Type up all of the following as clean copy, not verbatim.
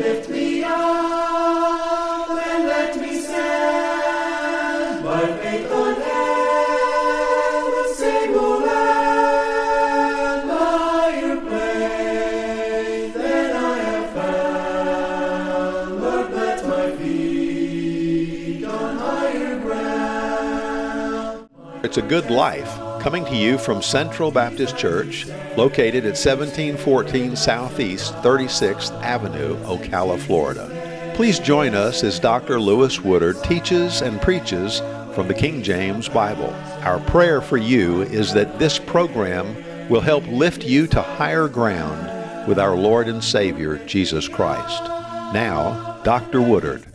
lift me up and let me stand by faith on heaven's stable land, higher place than I have found. Lord, plant my feet on higher ground. It's a Good Life, coming to you from Central Baptist Church, located at 1714 Southeast 36th Avenue, Ocala, Florida. Please join us as Dr. Lewis Woodard teaches and preaches from the King James Bible. Our prayer for you is that this program will help lift you to higher ground with our Lord and Savior, Jesus Christ. Now, Dr. Woodard.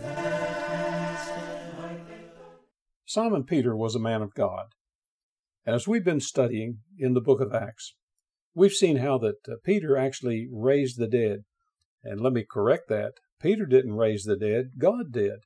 Simon Peter was a man of God. And as we've been studying in the book of Acts, we've seen how that Peter actually raised the dead. And let me correct that. Peter didn't raise the dead. God did.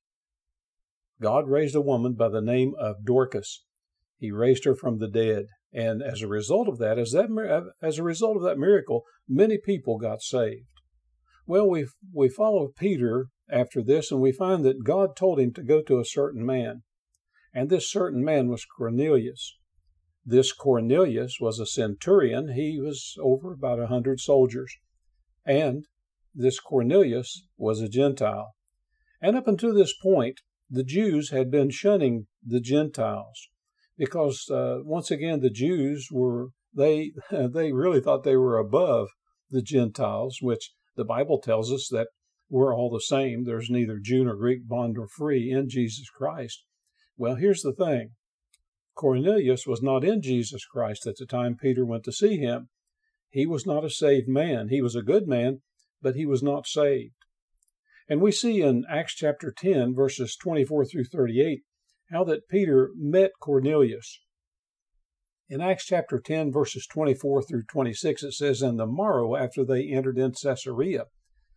God raised a woman by the name of Dorcas. He raised her from the dead. And as a result of that, as a result of that miracle, many people got saved. Well, we follow Peter after this, and we find that God told him to go to a certain man. And this certain man was Cornelius. This Cornelius was a centurion. He was over about 100 soldiers. And this Cornelius was a Gentile. And up until this point, the Jews had been shunning the Gentiles because, once again, the Jews they really thought they were above the Gentiles, which the Bible tells us that we're all the same. There's neither Jew nor Greek, bond nor free in Jesus Christ. Well, here's the thing. Cornelius was not in Jesus Christ at the time Peter went to see him. He was not a saved man. He was a good man, but he was not saved. And we see in Acts chapter 10, verses 24 through 38, how that Peter met Cornelius. In Acts chapter 10, verses 24 through 26, it says, "And the morrow after they entered in Caesarea,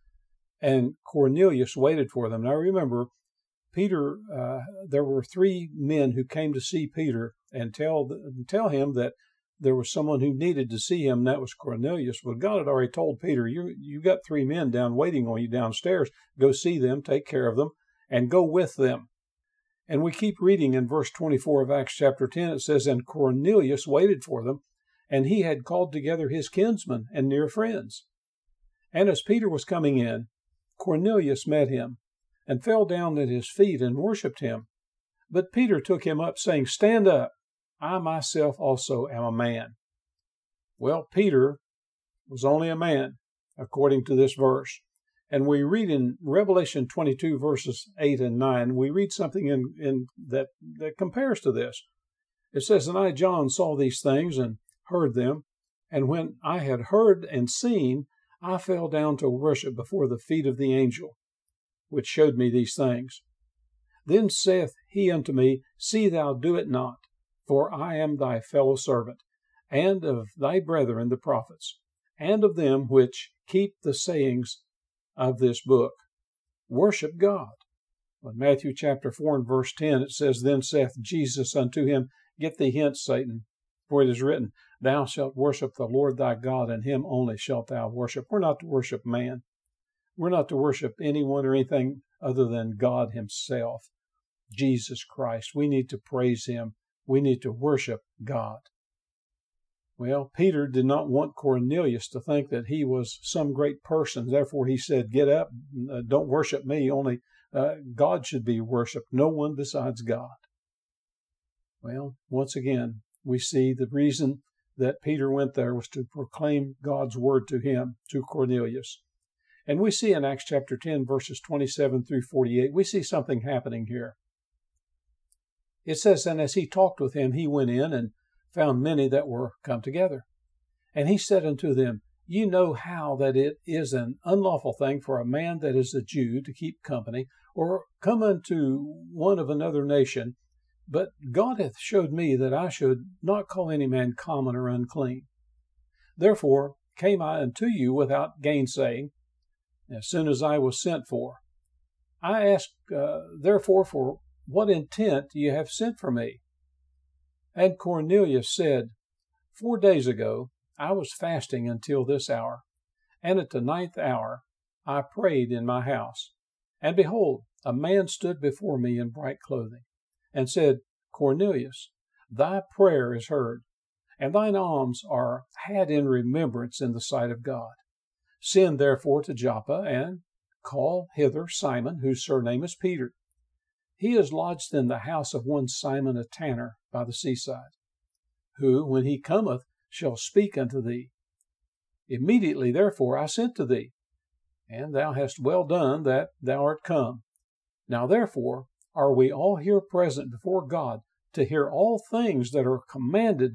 and Cornelius waited for them." Now remember, Peter, there were three men who came to see Peter and tell him that there was someone who needed to see him, and that was Cornelius. Well, God had already told Peter, you got three men waiting on you downstairs. Go see them, take care of them, and go with them. And we keep reading in verse 24 of Acts chapter 10. It says, "And Cornelius waited for them, and he had called together his kinsmen and near friends. And as Peter was coming in, Cornelius met him, and fell down at his feet and worshipped him. But Peter took him up, saying, 'Stand up, I myself also am a man.'" Well, Peter was only a man, according to this verse. And we read in Revelation 22, verses 8 and 9, we read something in that compares to this. It says, "And I, John, saw these things and heard them. And when I had heard and seen, I fell down to worship before the feet of the angel, which showed me these things. Then saith he unto me, See thou do it not, for I am thy fellow servant, and of thy brethren the prophets, and of them which keep the sayings of this book. Worship God." In Matthew chapter 4 and verse 10, it says, "Then saith Jesus unto him, Get thee hence, Satan, for it is written, Thou shalt worship the Lord thy God, and him only shalt thou worship." We're not to worship man. We're not to worship anyone or anything other than God himself, Jesus Christ. We need to praise him. We need to worship God. Well, Peter did not want Cornelius to think that he was some great person. Therefore, he said, "Get up, don't worship me. Only God should be worshiped, no one besides God." Well, once again, we see the reason that Peter went there was to proclaim God's word to him, to Cornelius. And we see in Acts chapter 10, verses 27 through 48, we see something happening here. It says, "And as he talked with him, he went in and found many that were come together. And he said unto them, Ye know how that it is an unlawful thing for a man that is a Jew to keep company, or come unto one of another nation. But God hath showed me that I should not call any man common or unclean. Therefore came I unto you without gainsaying, as soon as I was sent for. I ask, therefore, for what intent ye have sent for me? And Cornelius said, 4 days ago I was fasting until this hour, and at the 9th hour I prayed in my house, and behold, a man stood before me in bright clothing, and said, Cornelius, thy prayer is heard, and thine alms are had in remembrance in the sight of God. Send therefore to Joppa, and call hither Simon, whose surname is Peter. He is lodged in the house of one Simon a tanner by the seaside, who, when he cometh, shall speak unto thee. Immediately therefore I sent to thee, and thou hast well done that thou art come. Now therefore are we all here present before God to hear all things that are commanded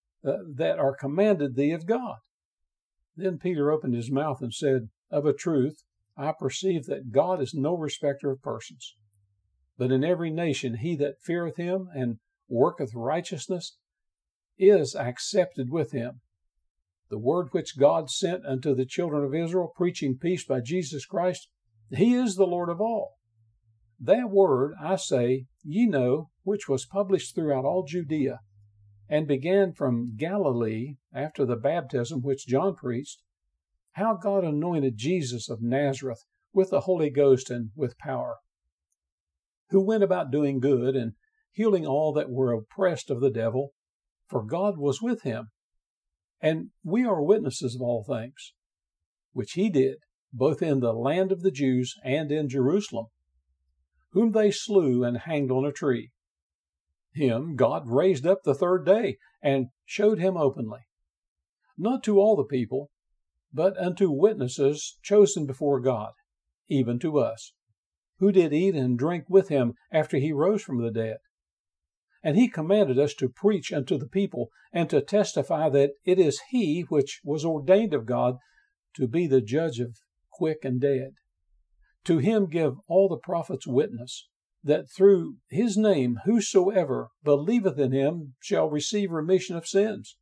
thee of God. Then Peter opened his mouth and said, Of a truth, I perceive that God is no respecter of persons, but in every nation he that feareth him and worketh righteousness is accepted with him. The word which God sent unto the children of Israel, preaching peace by Jesus Christ, he is the Lord of all. That word, I say, ye know, which was published throughout all Judea, and began from Galilee after the baptism which John preached, how God anointed Jesus of Nazareth with the Holy Ghost and with power, who went about doing good and healing all that were oppressed of the devil, for God was with him. And we are witnesses of all things, which he did, both in the land of the Jews and in Jerusalem, whom they slew and hanged on a tree. Him God raised up the third day, and showed him openly, not to all the people, but unto witnesses chosen before God, even to us, who did eat and drink with him after he rose from the dead. And he commanded us to preach unto the people, and to testify that it is he which was ordained of God to be the judge of quick and dead. To him give all the prophets witness, that through his name whosoever believeth in him shall receive remission of sins.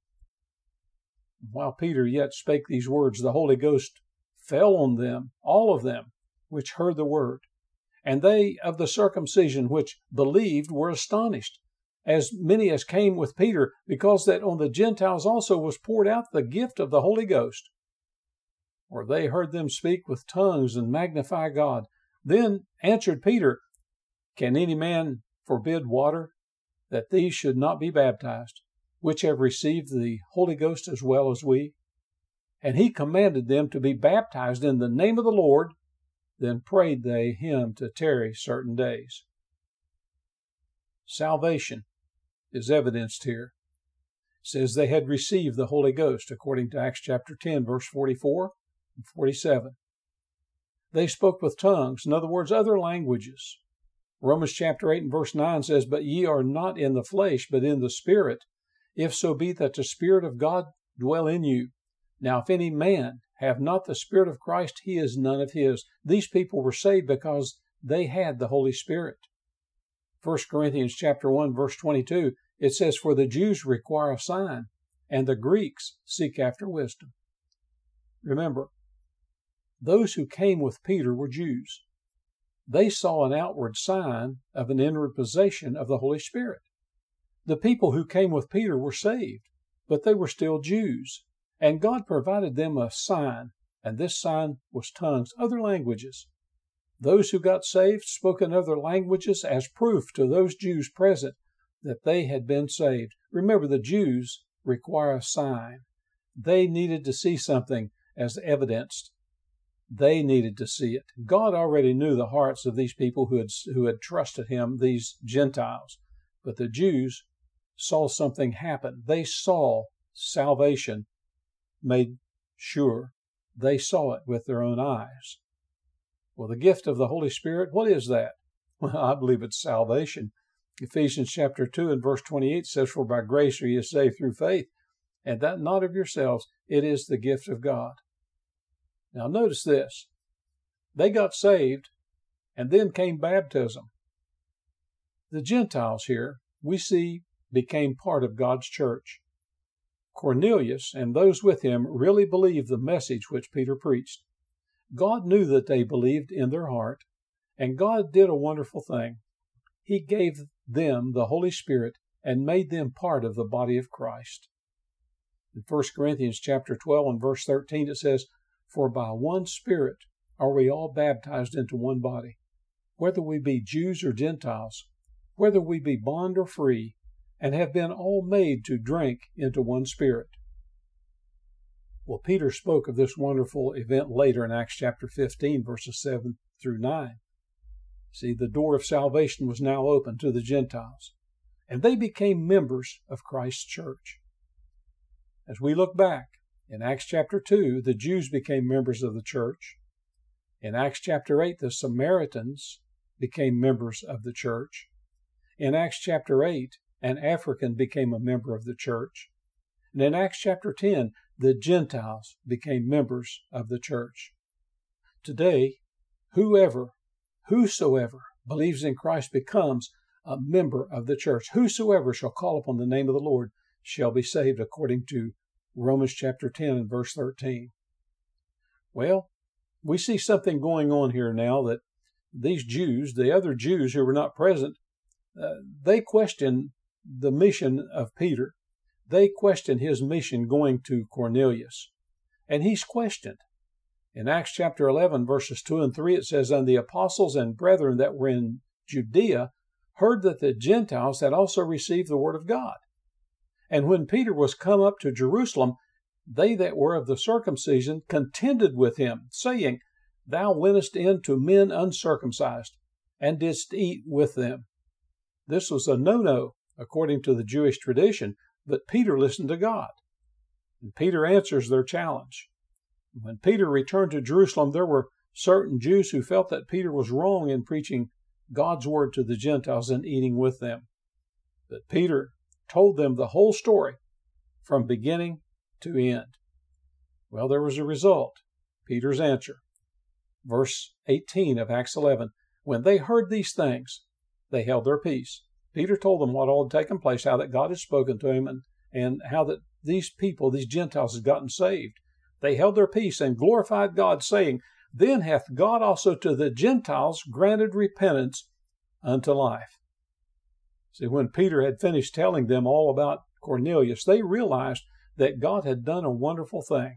While Peter yet spake these words, the Holy Ghost fell on them, all of them, which heard the word. And they of the circumcision which believed were astonished, as many as came with Peter, because that on the Gentiles also was poured out the gift of the Holy Ghost. For they heard them speak with tongues and magnify God. Then answered Peter, Can any man forbid water, that these should not be baptized, which have received the Holy Ghost as well as we? And he commanded them to be baptized in the name of the Lord. Then prayed they him to tarry certain days. Salvation is evidenced here. It says they had received the Holy Ghost, according to Acts chapter 10, verse 44 and 47. They spoke with tongues, in other words, other languages. Romans chapter 8 and verse 9 says, But ye are not in the flesh, but in the Spirit, if so be that the Spirit of God dwell in you. Now if any man have not the Spirit of Christ, he is none of his. These people were saved because they had the Holy Spirit. 1 Corinthians chapter 1, verse 22, it says, For the Jews require a sign, and the Greeks seek after wisdom. Remember, those who came with Peter were Jews. They saw an outward sign of an inward possession of the Holy Spirit. The people who came with Peter were saved, but they were still Jews, and God provided them a sign, and this sign was tongues, other languages. Those who got saved spoke in other languages as proof to those Jews present that they had been saved. Remember, the Jews require a sign. They needed to see something as evidenced. They needed to see it. God already knew the hearts of these people who had trusted him, these Gentiles. But the Jews saw something happen. They saw salvation made sure. They saw it with their own eyes. Well, the gift of the Holy Spirit, what is that? Well, I believe it's salvation. Ephesians chapter 2 and verse 28 says, For by grace are ye saved through faith, and that not of yourselves, it is the gift of God. Now notice this. They got saved, and then came baptism. The Gentiles here, we see, became part of God's church. Cornelius and those with him really believed the message which Peter preached. God knew that they believed in their heart, and God did a wonderful thing. He gave them the Holy Spirit and made them part of the body of Christ. In 1 Corinthians chapter 12 and verse 13 it says, For by one Spirit are we all baptized into one body, whether we be Jews or Gentiles, whether we be bond or free, and have been all made to drink into one Spirit. Well, Peter spoke of this wonderful event later in Acts chapter 15, verses 7 through 9. See, the door of salvation was now open to the Gentiles, and they became members of Christ's church. As we look back, in Acts chapter 2, the Jews became members of the church. In Acts chapter 8, the Samaritans became members of the church. In Acts chapter 8, an African became a member of the church. And in Acts chapter 10, the Gentiles became members of the church. Today, whosoever believes in Christ becomes a member of the church. Whosoever shall call upon the name of the Lord shall be saved, according to Romans chapter 10 and verse 13. Well, we see something going on here now, that these Jews, the other Jews who were not present, they question the mission of Peter. They question his mission going to Cornelius. And he's questioned. In Acts chapter 11, verses 2 and 3, it says, "And the apostles and brethren that were in Judea heard that the Gentiles had also received the word of God. And when Peter was come up to Jerusalem, they that were of the circumcision contended with him, saying, Thou wentest in to men uncircumcised, and didst eat with them." This was a no-no, according to the Jewish tradition, but Peter listened to God. And Peter answers their challenge. When Peter returned to Jerusalem, there were certain Jews who felt that Peter was wrong in preaching God's word to the Gentiles and eating with them. But Peter told them the whole story from beginning to end. Well, there was a result. Peter's answer. Verse 18 of Acts 11, "When they heard these things, they held their peace." Peter told them what all had taken place, how that God had spoken to him, and how that these people, these Gentiles, had gotten saved. They held their peace and glorified God, saying, "Then hath God also to the Gentiles granted repentance unto life." See, when Peter had finished telling them all about Cornelius, they realized that God had done a wonderful thing.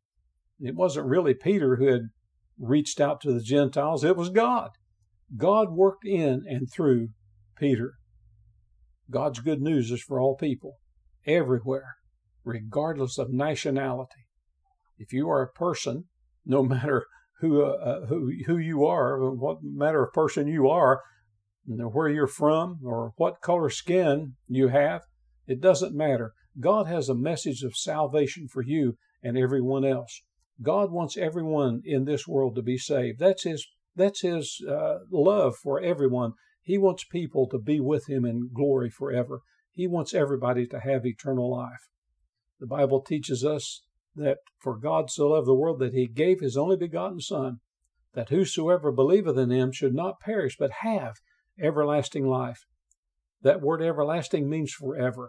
It wasn't really Peter who had reached out to the Gentiles, it was God. God worked in and through Peter. God's good news is for all people, everywhere, regardless of nationality. If you are a person, no matter who you are, what matter of person you are, where you're from, or what color skin you have, it doesn't matter. God has a message of salvation for you and everyone else. God wants everyone in this world to be saved. That's His love for everyone. He wants people to be with Him in glory forever. He wants everybody to have eternal life. The Bible teaches us that for God so loved the world that He gave His only begotten Son, that whosoever believeth in Him should not perish, but have everlasting life. That word everlasting means forever.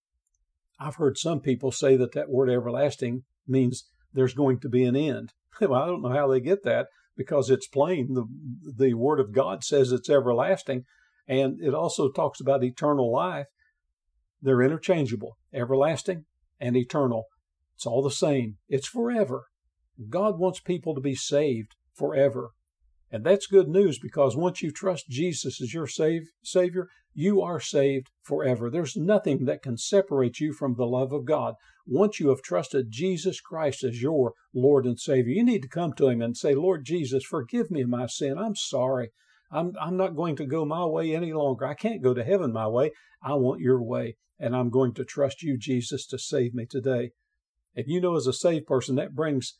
I've heard some people say that word everlasting means there's going to be an end. Well, I don't know how they get that, because it's plain. The Word of God says it's everlasting, and it also talks about eternal life. They're interchangeable, everlasting and eternal. It's all the same. It's forever. God wants people to be saved forever. And that's good news, because once you trust Jesus as your Savior, you are saved forever. There's nothing that can separate you from the love of God. Once you have trusted Jesus Christ as your Lord and Savior, you need to come to Him and say, "Lord Jesus, forgive me of my sin. I'm sorry. I'm not going to go my way any longer. I can't go to heaven my way. I want your way, and I'm going to trust you, Jesus, to save me today." And you know, as a saved person, that brings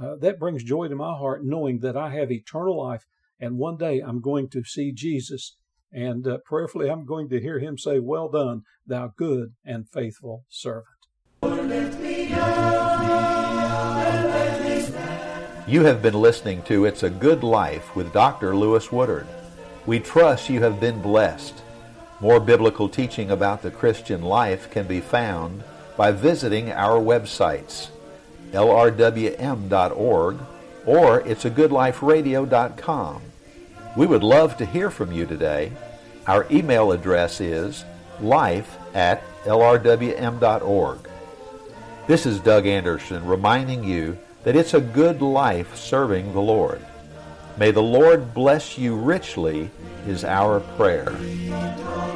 joy to my heart, knowing that I have eternal life, and one day I'm going to see Jesus, and prayerfully I'm going to hear Him say, "Well done, thou good and faithful servant." You have been listening to It's a Good Life with Dr. Lewis Woodard. We trust you have been blessed. More biblical teaching about the Christian life can be found by visiting our websites, lrwm.org or it'sagoodliferadio.com. We would love to hear from you today. Our email address is life@lrwm.org. This is Doug Anderson reminding you that it's a good life serving the Lord. May the Lord bless you richly is our prayer.